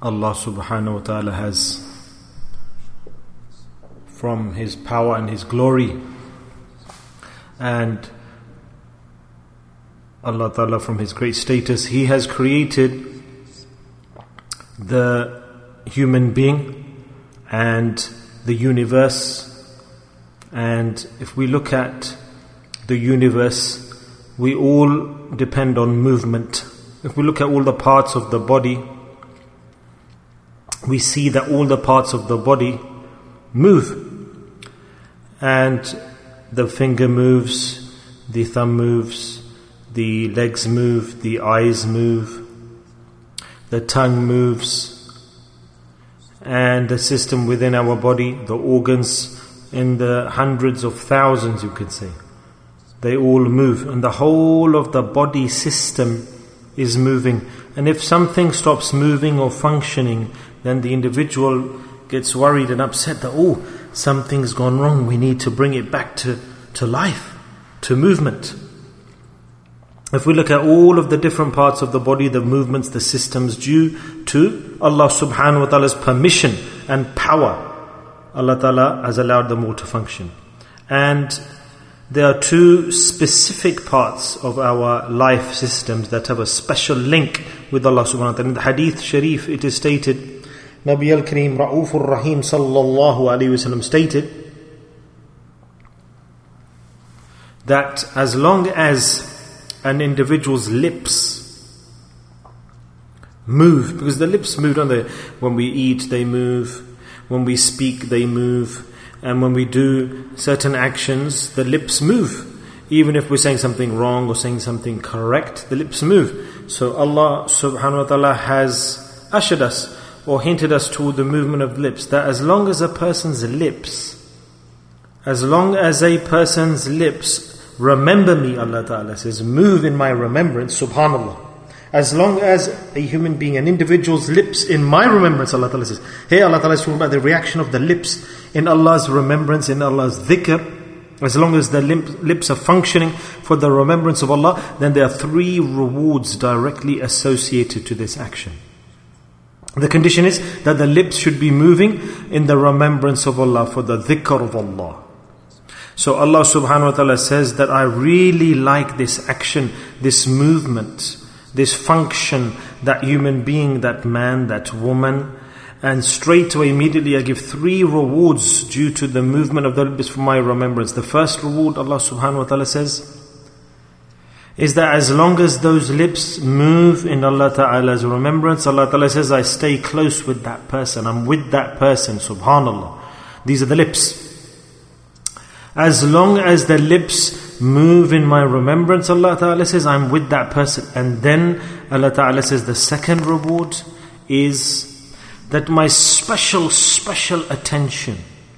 Allah subhanahu wa ta'ala has, from His power and His glory, and Allah ta'ala from His great status, He has created the human being and the universe. And if we look at the universe, we all depend on movement. If we look at all the parts of the body, we see that all the parts of the body move. And the finger moves, the thumb moves, the legs move, the eyes move, the tongue moves, and the system within our body, the organs, in the hundreds of thousands, you could say, they all move, and the whole of the body system is moving. And if something stops moving or functioning, then the individual gets worried and upset that, something's gone wrong, we need to bring it back to life, to movement. If we look at all of the different parts of the body, the movements, the systems, due to Allah subhanahu wa ta'ala's permission and power, Allah ta'ala has allowed them all to function. And there are two specific parts of our life systems that have a special link with Allah subhanahu wa ta'ala. In the Hadith Sharif, it is stated, Nabi al-Kareem Ra'ufur Rahim sallallahu alayhi wa sallam stated that as long as an individual's lips move, because the lips move, don't they? When we eat, they move. When we speak, they move. And when we do certain actions, the lips move. Even if we're saying something wrong or saying something correct, the lips move. So Allah subhanahu wa ta'ala has ushered us or hinted us toward the movement of lips, that as long as a person's lips remember me, Allah ta'ala says, move in my remembrance, subhanallah. As long as a human being, an individual's lips in my remembrance, Allah ta'ala says. Here Allah ta'ala is talking about the reaction of the lips in Allah's remembrance, in Allah's dhikr. As long as the lips are functioning for the remembrance of Allah, then there are 3 rewards directly associated to this action. The condition is that the lips should be moving in the remembrance of Allah, for the dhikr of Allah. So Allah subhanahu wa ta'ala says that I really like this action, this movement, this function, that human being, that man, that woman. And straight away, immediately, I give 3 rewards due to the movement of the lips for my remembrance. The first reward, Allah subhanahu wa ta'ala says, is that as long as those lips move in Allah ta'ala's remembrance, Allah ta'ala says, I stay close with that person, I'm with that person, subhanallah. These are the lips. As long as the lips move in my remembrance, Allah ta'ala says, I'm with that person. And then Allah ta'ala says, the second reward is that my special attention,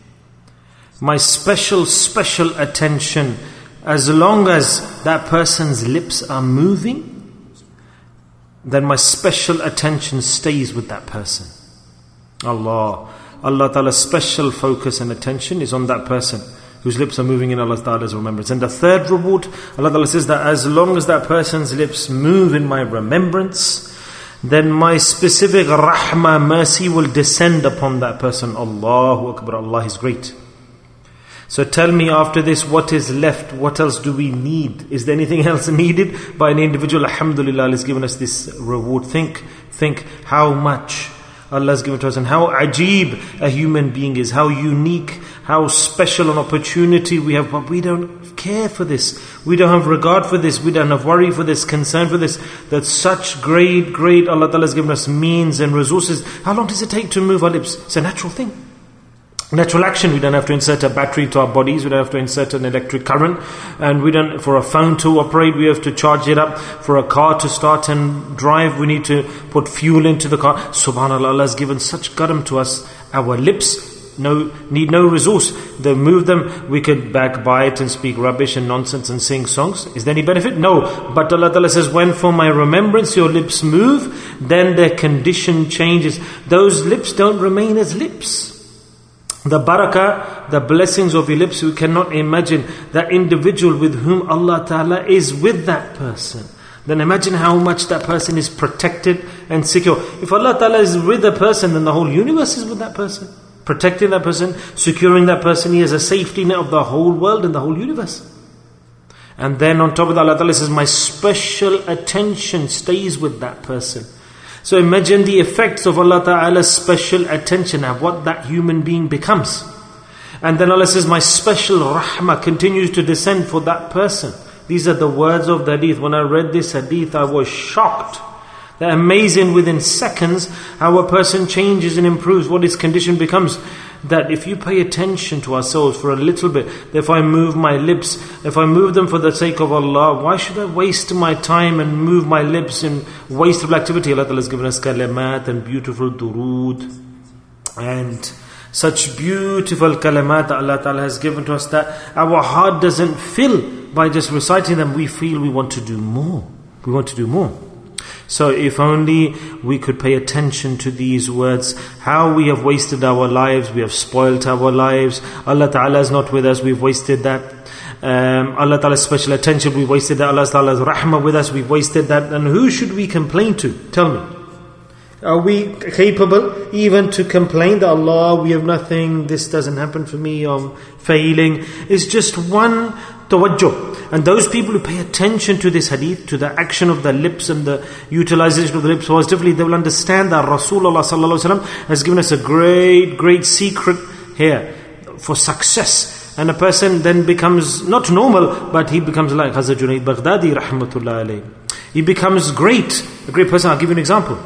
as long as that person's lips are moving, then my special attention stays with that person. Allah Ta'ala's special focus and attention is on that person whose lips are moving in Allah Ta'ala's remembrance. And the third reward, Allah Ta'ala says that as long as that person's lips move in my remembrance, then my specific rahmah, mercy, will descend upon that person. Allahu Akbar, Allah is great. So tell me after this, what is left? What else do we need? Is there anything else needed by an individual? Alhamdulillah, Allah has given us this reward. Think how much Allah has given to us, and how ajib a human being is, how unique, how special an opportunity we have. But we don't care for this. We don't have regard for this. We don't have worry for this, concern for this. That such great Allah Ta'ala has given us means and resources. How long does it take to move our lips? It's a natural thing. Natural action. We don't have to insert a battery to our bodies. We don't have to insert an electric current. And we don't, for a phone to operate, we have to charge it up. For a car to start and drive, we need to put fuel into the car. Subhanallah, Allah has given such karam to us. Our lips need no resource. They move them. We could backbite and speak rubbish and nonsense and sing songs. Is there any benefit? No. But Allah Ta'ala says, when for my remembrance your lips move, then their condition changes. Those lips don't remain as lips. The barakah, the blessings of your lips, we cannot imagine that individual with whom Allah Ta'ala is with that person. then imagine how much that person is protected and secure. If Allah Ta'ala is with a person, then the whole universe is with that person. Protecting that person, securing that person. He has a safety net of the whole world and the whole universe. And then on top of that, Allah Ta'ala says, my special attention stays with that person. So imagine the effects of Allah Ta'ala's special attention and what that human being becomes. And then Allah says, my special rahmah continues to descend for that person. These are the words of the hadith. When I read this hadith, I was shocked. They're amazing within seconds how a person changes and improves, what his condition becomes. That if you pay attention to ourselves for a little bit, that if I move my lips, if I move them for the sake of Allah, why should I waste my time and move my lips in wasteful activity? Allah Ta'ala has given us kalimat and beautiful durood and such beautiful kalimat that Allah Ta'ala has given to us that our heart doesn't fill by just reciting them. We feel we want to do more. We want to do more. So if only we could pay attention to these words, how we have wasted our lives, we have spoilt our lives. Allah Ta'ala is not with us, we've wasted that. Allah Ta'ala's special attention, we've wasted that. Allah Ta'ala's rahmah with us, we've wasted that. And who should we complain to? Tell me. Are we capable even to complain that Allah, we have nothing, this doesn't happen for me, I'm failing? It's just one tawajjuh. And those people who pay attention to this hadith, to the action of the lips and the utilization of the lips positively, they will understand that Rasulullah sallallahu alaihi wasallam has given us a great secret here for success. And a person then becomes not normal, but he becomes like Hazrat Junaid Baghdadi rahmatullah alayhi. He becomes a great person. I'll give you an example.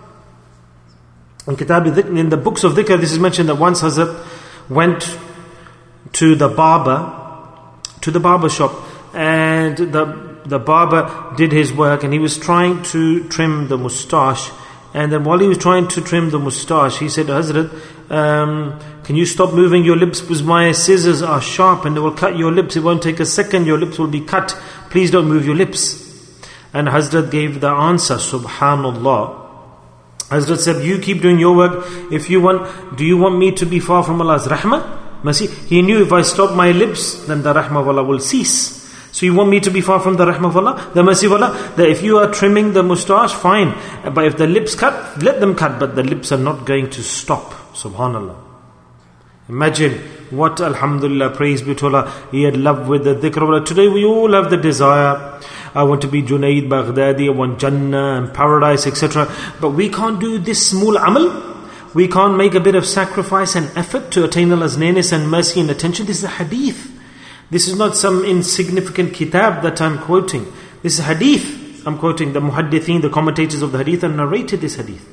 In the books of dhikr, this is mentioned that once Hazrat went to the barber shop, and the barber did his work, and he was trying to trim the moustache. And then while he was trying to trim the moustache, he said, Hazrat, can you stop moving your lips, because my scissors are sharp and they will cut your lips. It won't take a second, your lips will be cut. Please don't move your lips. And Hazrat gave the answer, Subhanallah. Hazrat said, you keep doing your work. Do you want me to be far from Allah's rahmah? Mercy. He knew if I stop my lips, then the rahmah of Allah will cease. So you want me to be far from the rahmah of Allah, the mercy of Allah? That if you are trimming the moustache, fine. But if the lips cut, let them cut. But the lips are not going to stop. Subhanallah. Imagine what, alhamdulillah, praise be to Allah, he had love with the dhikr of Allah. Today we all have the desire. I want to be Junaid Baghdadi, I want Jannah and paradise, etc. But we can't do this small amal. We can't make a bit of sacrifice and effort to attain Allah's nearness and mercy and attention. This is a hadith. This is not some insignificant kitab that I'm quoting. This is hadith. I'm quoting the muhaddithin, the commentators of the hadith, and narrated this hadith.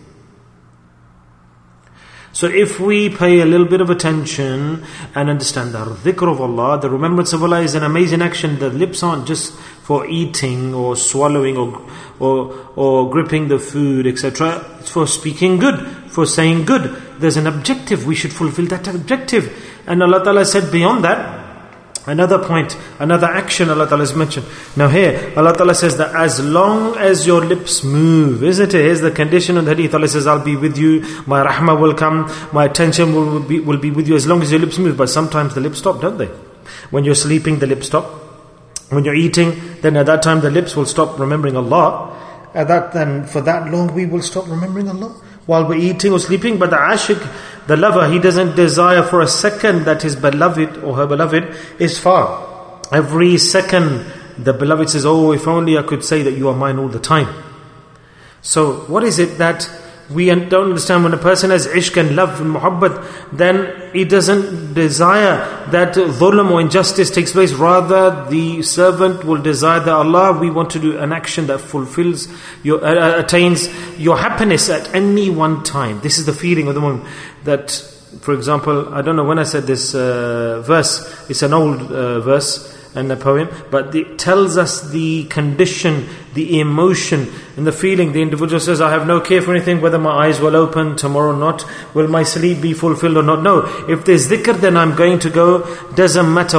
So if we pay a little bit of attention and understand the dhikr of Allah, the remembrance of Allah is an amazing action. The lips aren't just for eating or swallowing or gripping the food, etc. It's for speaking good, for saying good. There's an objective. We should fulfill that objective. And Allah Ta'ala said beyond that, another point, another action Allah Ta'ala has mentioned. Now here, Allah Ta'ala says that as long as your lips move, isn't it? Here's the condition of the hadith. Allah says, I'll be with you, my rahmah will come, my attention will be with you as long as your lips move. But sometimes the lips stop, don't they? When you're sleeping, the lips stop. When you're eating, then at that time the lips will stop remembering Allah. Then for that long we will stop remembering Allah while we're eating or sleeping. But the ashik, the lover, he doesn't desire for a second that his beloved or her beloved is far. Every second the beloved says, oh, if only I could say that you are mine all the time. So what is it that we don't understand? When a person has ishq and love and muhabbat, then he doesn't desire that dhulm or injustice takes place. Rather, the servant will desire that Allah, we want to do an action that fulfills attains your happiness at any one time. This is the feeling of the moment. That, for example, I don't know when I said this verse, it's an old verse and a poem, but it tells us the condition, the emotion and the feeling. The individual says, I have no care for anything, whether my eyes will open tomorrow or not, will my sleep be fulfilled or not. No, if there's dhikr, then I'm going to go. Doesn't matter what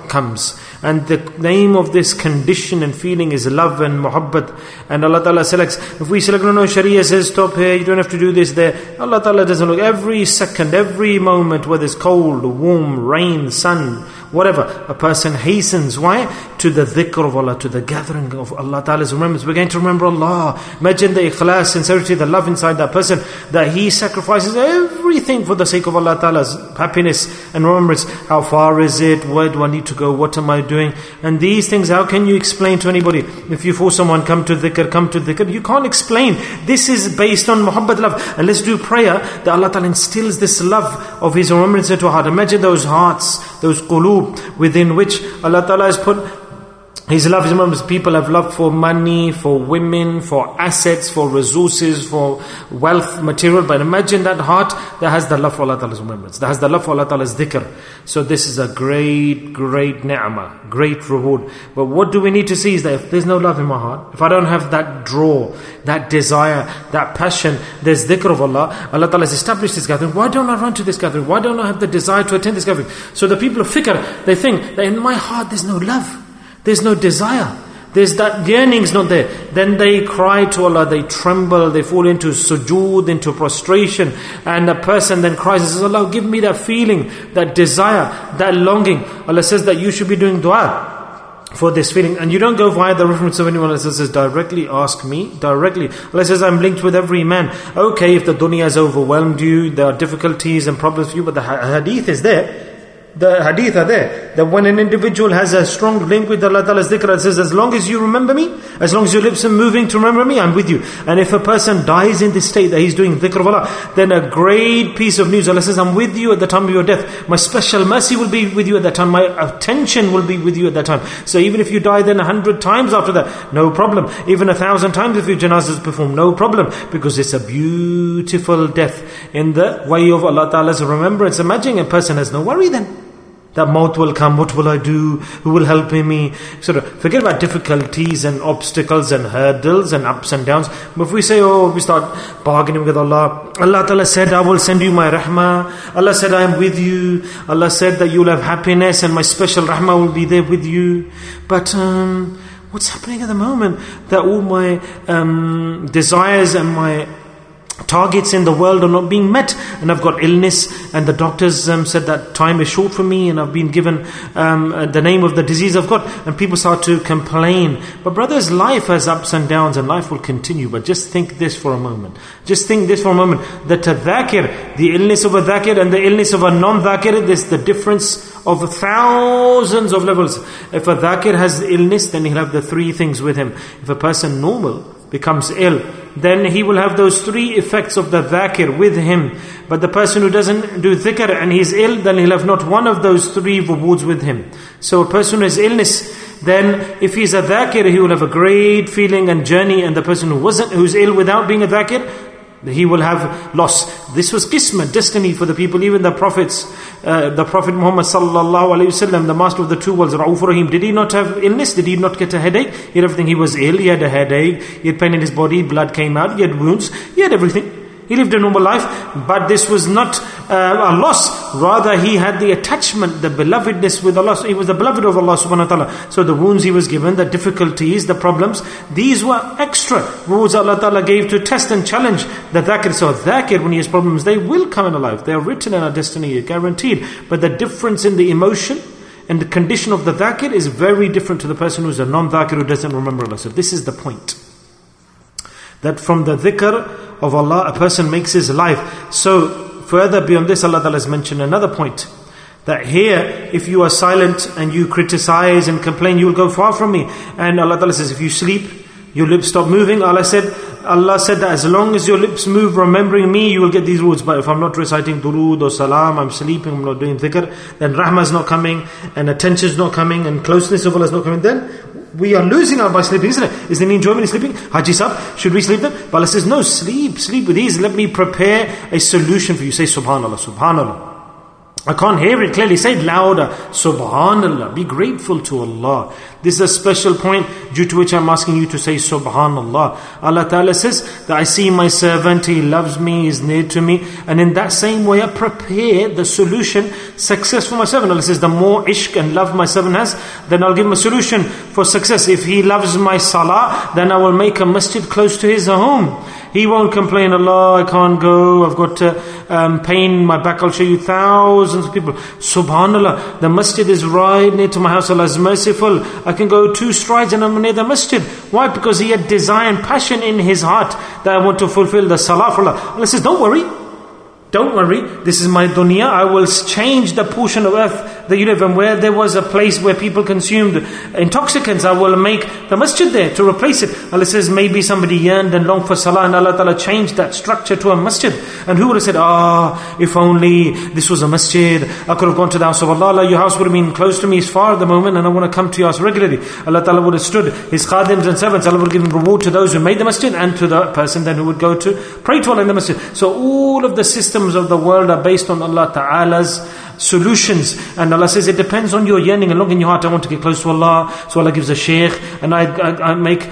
comes. And the name of this condition and feeling is love and muhabbat. And Allah Ta'ala selects. If we select, no, Sharia says stop here, you don't have to do this there. Allah Ta'ala doesn't look. Every second, every moment, whether it's cold, warm, rain, sun, whatever, a person hastens. Why? To the dhikr of Allah, to the gathering of Allah Ta'ala's remembrance. We're going to remember Allah. Imagine the ikhlas, sincerity, the love inside that person, that he sacrifices everything for the sake of Allah Ta'ala's happiness and remembrance. How far is it? Where do I need to go? What am I doing? And these things, how can you explain to anybody? If you force someone, come to dhikr, you can't explain. This is based on muhabbat, love. And let's do prayer that Allah Ta'ala instills this love of His remembrance into our heart. Imagine those hearts, those qulub, within which Allah Ta'ala has put His love. His remembrance. People have love for money, for women, for assets, for resources, for wealth, material. But imagine that heart that has the love for Allah Ta'ala's remembrance, that has the love for Allah Ta'ala's dhikr. So this is a great, great ni'mah, great reward. But what do we need to see is that if there's no love in my heart, if I don't have that draw, that desire, that passion, there's dhikr of Allah, Allah Ta'ala has established this gathering. Why don't I run to this gathering? Why don't I have the desire to attend this gathering? So the people of fikr, they think that in my heart there's no love. There's no desire. There's that yearning's not there. Then they cry to Allah, they tremble, they fall into sujood, into prostration. And a person then cries and says, Allah, give me that feeling, that desire, that longing. Allah says that you should be doing dua for this feeling. And you don't go via the reference of anyone else. Allah says, directly ask me, directly. Allah says, I'm linked with every man. Okay, if the dunya has overwhelmed you, there are difficulties and problems for you, but the hadith is there. The hadith are there, that when an individual has a strong link with Allah Ta'ala's dhikr, it says, as long as you remember me, as long as your lips are moving to remember me, I'm with you. And if a person dies in this state that he's doing dhikr of Allah, then a great piece of news. Allah says, I'm with you at the time of your death. My special mercy will be with you at that time. My attention will be with you at that time. So even if you die then 100 times after that, no problem. Even 1,000 times if your janazah is performed, no problem. Because it's a beautiful death in the way of Allah Ta'ala's remembrance. Imagine a person has no worry then. That maut will come, what will I do? Who will help me? Sort of forget about difficulties and obstacles and hurdles and ups and downs. But if we say, we start bargaining with Allah. Allah Ta'ala said, I will send you my rahmah. Allah said, I am with you. Allah said that you will have happiness and my special rahmah will be there with you. But what's happening at the moment? That all my desires and my targets in the world are not being met, and I've got illness, and the doctors said that time is short for me, and I've been given the name of the disease I've got, and people start to complain. But brothers, life has ups and downs, and life will continue. But just think this for a moment. Just think this for a moment. That a dhakir, the illness of a dhakir and the illness of a non-dhakir, there's the difference of thousands of levels. If a dhakir has illness, then he'll have the three things with him. If a person normal becomes ill, then he will have those three effects of the dhakir with him. But the person who doesn't do dhikr and he's ill, then he'll have not one of those three rewards with him. So a person who has illness, then if he's a dhakir, he will have a great feeling and journey. And the person who's ill without being a dhakir, he will have loss. This was qismat, destiny for the people. Even the prophets, the Prophet Muhammad sallallahu alaihi wasallam, the master of the two worlds, Ra'uf Rahim, did he not have illness? Did he not get a headache? He had everything. He was ill, he had a headache, he had pain in his body, blood came out, he had wounds, he had everything. He lived a normal life, but this was not a loss. Rather, he had the attachment, the belovedness with Allah. He was the beloved of Allah subhanahu wa ta'ala. So the wounds he was given, the difficulties, the problems, these were extra rewards Allah ta'ala gave to test and challenge the dhakir. So dhakir, when he has problems, they will come in alive. They are written in our destiny, guaranteed. But the difference in the emotion and the condition of the dhakir is very different to the person who is a non-dhakir who doesn't remember Allah. So this is the point. That from the dhikr of Allah, a person makes his life. So further beyond this, Allah Ta'ala has mentioned another point. That here, if you are silent and you criticize and complain, you will go far from me. And Allah Ta'ala says, if you sleep, your lips stop moving. Allah said that as long as your lips move remembering me, you will get these words. But if I'm not reciting durood or salam, I'm sleeping, I'm not doing dhikr, then rahmah is not coming, and attention is not coming, and closeness of Allah is not coming, then we are losing out by sleeping, isn't it? Is there any enjoyment in sleeping? Haji Sahib, should we sleep then? But Allah says, no, sleep with ease. Let me prepare a solution for you. Say subhanallah, subhanallah. I can't hear it clearly. Say it louder. Subhanallah. Be grateful to Allah. This is a special point due to which I'm asking you to say Subhanallah. Allah Ta'ala says that I see my servant, he loves me, he is near to me. And in that same way I prepare the solution, success for my servant. Allah says the more ishq and love my servant has, then I'll give him a solution for success. If he loves my salah, then I will make a masjid close to his home. He won't complain, Allah, I can't go, I've got pain in my back. I'll show you thousands of people. Subhanallah, the masjid is right near to my house. Allah is merciful. I can go 2 strides and I'm near the masjid. Why? Because he had desire and passion in his heart that I want to fulfill the salah for Allah. Allah says, don't worry. Don't worry, this is my dunya. I will change the portion of earth that you live in. Where there was a place where people consumed intoxicants, I will make the masjid there to replace it. Allah says, maybe somebody yearned and longed for salah, and Allah Ta'ala changed that structure to a masjid. And who would have said, if only this was a masjid, I could have gone to the house of Allah. Your house would have been close to me, it's far at the moment, and I want to come to your house regularly. Allah Ta'ala would have stood His khadims and servants. Allah would have given reward to those who made the masjid and to the person then who would go to pray to Allah in the masjid. So all of the systems of the world are based on Allah Ta'ala's solutions. And Allah says it depends on your yearning and longing in your heart. I want to get close to Allah. So Allah gives a shaykh, and I make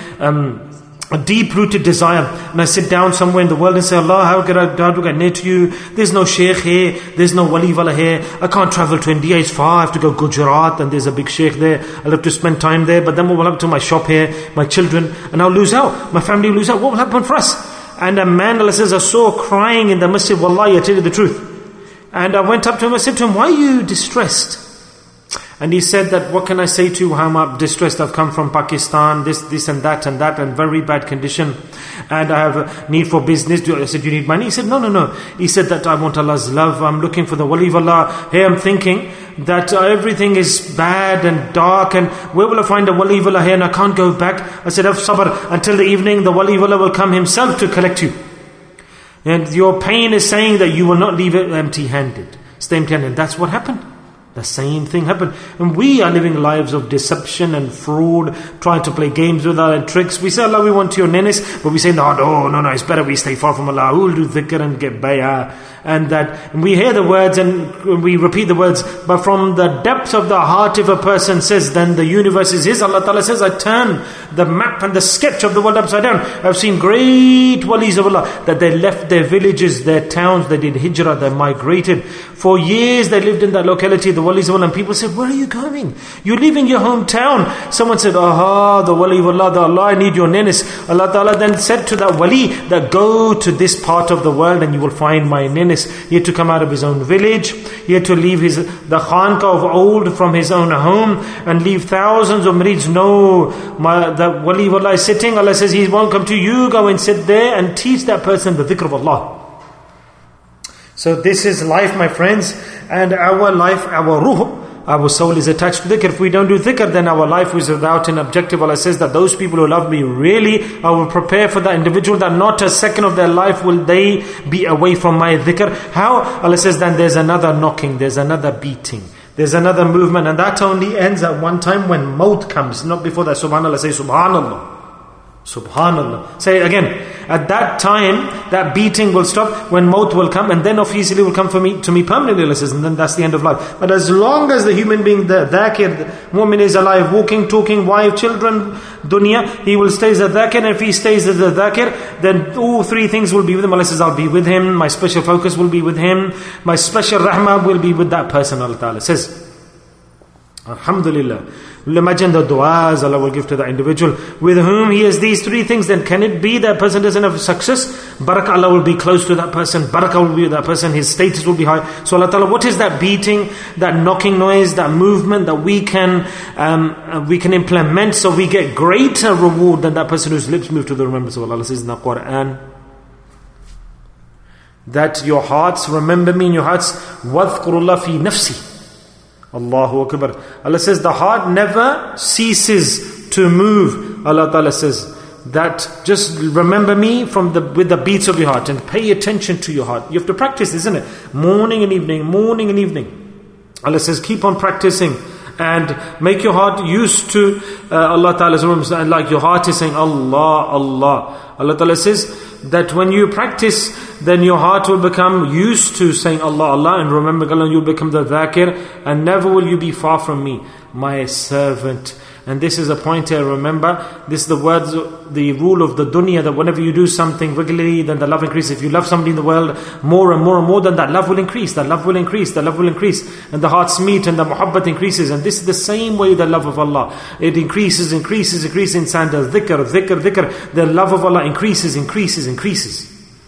a deep-rooted desire, and I sit down somewhere in the world and say, Allah, how do I get near to you? There's no shaykh here, there's no wali wala here. I can't travel to India, it's far. I have to go Gujarat, and there's a big shaykh there. I'll have to spend time there. But then what will happen to my shop here, my children? And I'll lose out. My family will lose out. What will happen for us? And a man, Allah says, I saw crying in the masjid. Wallahi, I tell you the truth. And I went up to him, I said to him, why are you distressed? And he said that, what can I say to you, how I'm distressed? I've come from Pakistan, this and that, and very bad condition. And I have a need for business. I said, you need money? He said, no. He said that I want Allah's love. I'm looking for the wali of Allah. Here I'm thinking that everything is bad and dark, and where will I find a wali of Allah here? And I can't go back. I said, have sabr until the evening. The wali of Allah will come himself to collect you. And your pain is saying that you will not leave it empty-handed. Stay empty-handed. That's what happened. The same thing happened. And we are living lives of deception and fraud, trying to play games with Allah and tricks. We say, Allah, we want your nenis, but we say in the heart, no, it's better we stay far from Allah. Who will do dhikr and get bay'ah? And we hear the words and we repeat the words, but from the depth of the heart, if a person says, then the universe is his. Allah Ta'ala says, I turn the map and the sketch of the world upside down. I've seen great walis of Allah, that they left their villages, their towns, they did hijrah, they migrated. For years they lived in that locality, the walis of Allah, and people said, where are you going? You're leaving your hometown. Someone said, the wali of Allah, Allah, I need your nenis. Allah Ta'ala then said to that wali, that go to this part of the world and you will find my nenis. He had to come out of his own village. He had to leave the khanqa of old from his own home and leave thousands of murids. No, the wali of Allah is sitting. Allah says he won't come to you. Go and sit there and teach that person the dhikr of Allah. So this is life, my friends, and our life, our ruh, our soul is attached to dhikr. If we don't do dhikr, then our life is without an objective. Allah says that those people who love me really, I will prepare for that individual that not a second of their life will they be away from my dhikr. How? Allah says then there's another knocking, there's another beating, there's another movement, and that only ends at one time when maut comes, not before that. Subhanallah, say Subhanallah. Subhanallah. Say it again. At that time, that beating will stop when maut will come, and then obviously will come to me permanently, and then that's the end of life. But as long as the human being, the dhakir, the mu'min is alive, walking, talking, wife, children, dunya, he will stay as a dhakir, and if he stays as a dhakir, then all 3 things will be with him. Allah says, I'll be with him, my special focus will be with him, my special rahmah will be with that person. Allah Ta'ala says, Alhamdulillah. Imagine the du'as Allah will give to the individual with whom he has these 3 things. Then can it be that person doesn't have success? Barakah, Allah will be close to that person. Barakah will be with that person. His status will be high. So Allah Ta'ala, what is that beating, that knocking noise, that movement that we can implement so we get greater reward than that person whose lips move to the remembrance of Allah? Allah says in the Quran that your hearts, remember me in your hearts, وَاذْكُرُ اللَّهَ فِي نَفْسِي. Allahu Akbar. Allah says the heart never ceases to move. Allah Ta'ala says that just remember me with the beats of your heart and pay attention to your heart. You have to practice, isn't it? Morning and evening. Allah says keep on practicing and make your heart used to Allah Ta'ala's rooms, like your heart is saying Allah, Allah. Allah Ta'ala says that when you practice then your heart will become used to saying Allah, Allah, and remembering Allah, you'll become the dhakir, and never will you be far from me, my servant. And this is a point here, remember, this is the words, the rule of the dunya, that whenever you do something regularly, then the love increases. If you love somebody in the world more and more and more, then that love will increase, that love will increase, that love will increase. And the hearts meet and the muhabbat increases. And this is the same way the love of Allah. It increases, increases, increases. Insan does dhikr, dhikr, dhikr. The love of Allah increases, increases, increases.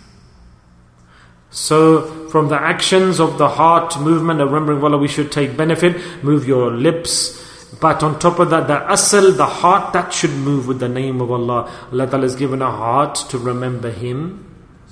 So, from the actions of the heart movement, remembering Allah, we should take benefit. Move your lips. But on top of that, the asal, the heart, that should move with the name of Allah. Allah Ta'ala has given a heart to remember Him.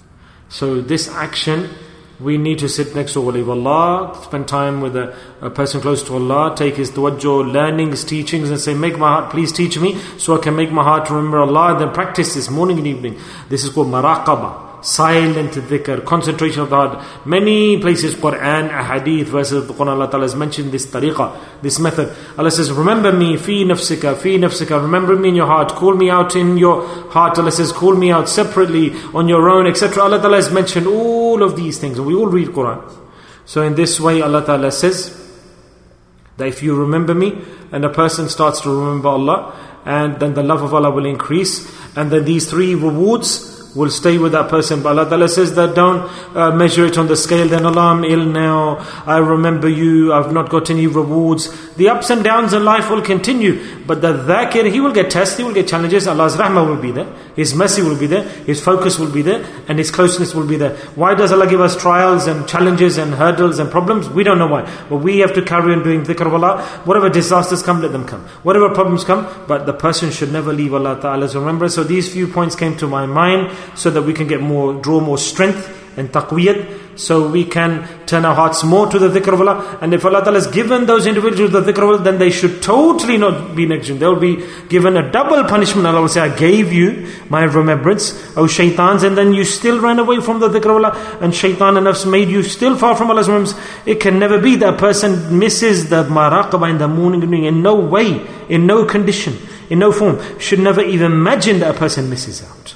So this action, we need to sit next to wali of Allah, spend time with a person close to Allah, take his tawajjuh, learning his teachings, and say, make my heart, please teach me, so I can make my heart remember Allah, and then practice this morning and evening. This is called maraqabah. Silent dhikr, concentration of the heart. Many places, Quran, ahadith, verses of the Quran, Allah Ta'ala has mentioned this tariqah, this method. Allah says, remember me, fi nafsika, remember me in your heart, call me out in your heart. Allah says, call me out separately, on your own, etc. Allah Ta'ala has mentioned all of these things, and we all read Quran. So in this way, Allah Ta'ala says, that if you remember me, and a person starts to remember Allah, and then the love of Allah will increase, and then these three rewards will stay with that person. But Allah Ta'ala says that don't measure it on the scale, then Allah, I'm ill now, I remember you, I've not got any rewards. The ups and downs in life will continue, but the dhakir, he will get tests, he will get challenges. Allah's rahmah will be there, His mercy will be there, His focus will be there, and His closeness will be there. Why does Allah give us trials and challenges and hurdles and problems? We don't know why, but we have to carry on doing dhikr of Allah. Whatever disasters come, let them come, whatever problems come, but the person should never leave Allah Ta'ala's remembrance. So these few points came to my mind, so that we can draw more strength and taqwiyat, so we can turn our hearts more to the dhikr of Allah. And if Allah Ta'ala has given those individuals the dhikr of Allah, then they should totally not be negligent. They will be given a double punishment. Allah will say, I gave you my remembrance, O shaitans, and then you still ran away from the dhikr of Allah, and shaitan and nafs made you still far from Allah's remembrance. It can never be that a person misses the maraqabah in the morning and evening. In no way, in no condition, in no form, should never even imagine that a person misses out.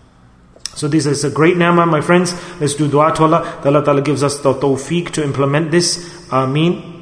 So this is a great ni'mah, my friends. Let's do dua to Allah. Allah Ta'ala gives us the tawfiq to implement this. Ameen.